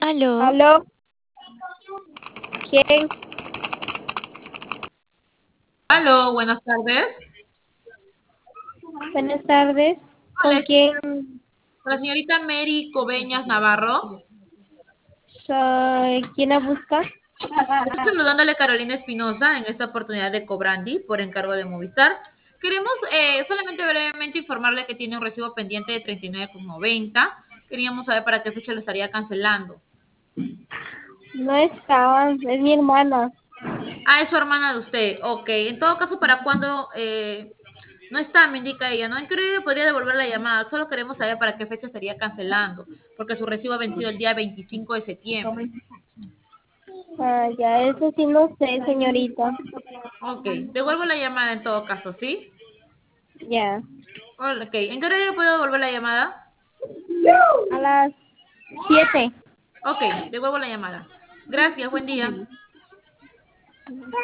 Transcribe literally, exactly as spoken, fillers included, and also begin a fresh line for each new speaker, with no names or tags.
¿Aló?
¿Aló? ¿Quién?
Aló, buenas tardes.
Buenas tardes. ¿Con
Hola,
quién
con la señorita Mary Coveñas Navarro.
soy? ¿Quién la busca?
Estoy saludándole a Carolina Espinosa en esta oportunidad de Cobrandi por encargo de Movistar. Queremos eh, solamente brevemente informarle que tiene un recibo pendiente de treinta y nueve con noventa. Queríamos saber para qué fecha lo estaría cancelando.
No está, es mi hermana.
Ah, es su hermana de usted. Ok, en todo caso, ¿para cuándo? Eh, no está, me indica ella, ¿no? ¿En qué horario podría devolver la llamada? Solo queremos saber para qué fecha estaría cancelando, porque su recibo ha vencido el día veinticinco de septiembre.
Ah, ya, eso sí no sé, señorita.
Ok, devuelvo la llamada en todo caso, ¿sí?
Ya.
Ok, ¿en qué horario puedo devolver la llamada?
A las siete.
Ok, devuelvo la llamada. Gracias, buen día.